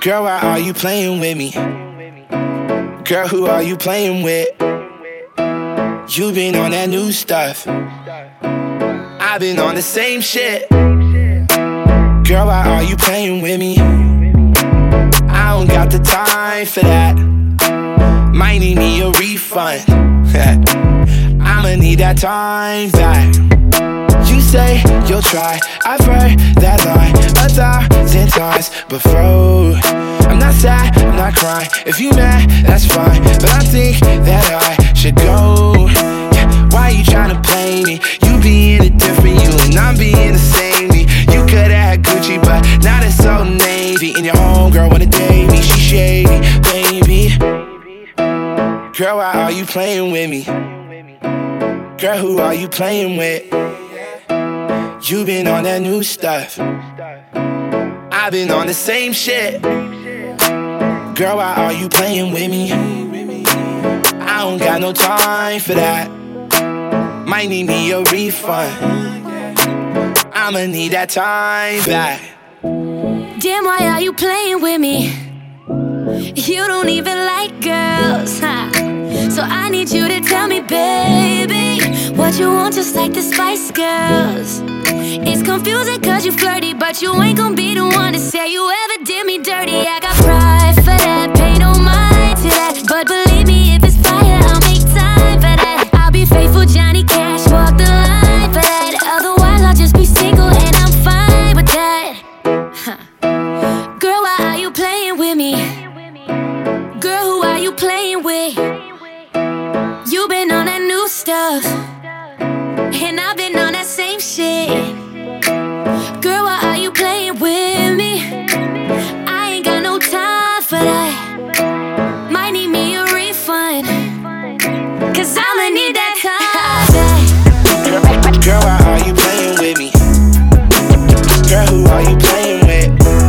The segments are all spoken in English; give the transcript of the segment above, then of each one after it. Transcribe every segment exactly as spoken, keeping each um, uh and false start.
Girl, why are you playing with me? Girl, who are you playing with? You been on that new stuff. I've been on the same shit. Girl, why are you playing with me? I don't got the time for that. Might need me a refund. I'ma need that time back. You say you'll try, I've heard that line a thousand times before. I'm not sad, I'm not crying. If you mad, that's fine, but I think that I should go. Yeah, why you tryna play me? You being a different you and I'm being the same me. You coulda had Gucci, but now it's so Navy. And your homegirl wanna date me, she shady, baby. Girl, why are you playing with me? Girl, who are you playing with? You been on that new stuff. I've been on the same shit. Girl, why are you playing with me? I don't got no time for that. Might need me a refund. I'ma need that time back. Damn, why are you playing with me? You don't even like girls, huh? So I need you to tell me, baby, what you want, just like the Spice Girls. It's confusing cause you flirty, but you ain't gon' be the one to say you ever did me dirty. I got pride for that, pay no mind to that. But believe me, if it's fire, I'll make time for that. I'll be faithful, Johnny Cash, walk the line for that. Otherwise, I'll just be single and I'm fine with that. Huh. Girl, why are you playing with me? Girl, who are you playing with? You been on that new stuff, and I've been on that same shit. Girl, why are you playing with me? I ain't got no time for that. Might need me a refund, cause I'ma need that time back. Girl, why are you playing with me? Girl, who are you playing with?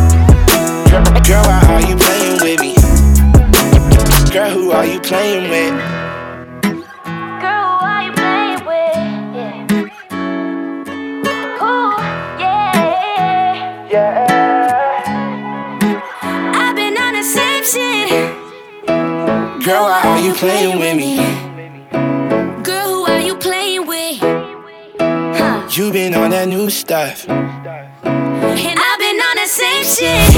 Girl, why are you playing with me? Girl, who are you playing with? Girl, why are you playing with me? Girl, who are you playing with? Huh. You been on that new stuff, and I've been on the same shit.